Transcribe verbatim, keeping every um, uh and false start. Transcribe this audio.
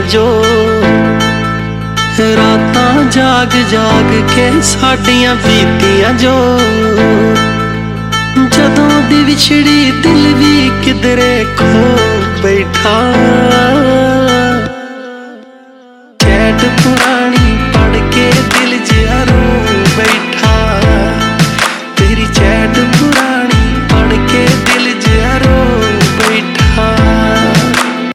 जो रातां जाग जाग के साडियां बीतियां जो जदों दी विछड़ी दिल भी किधरे खो बैठा।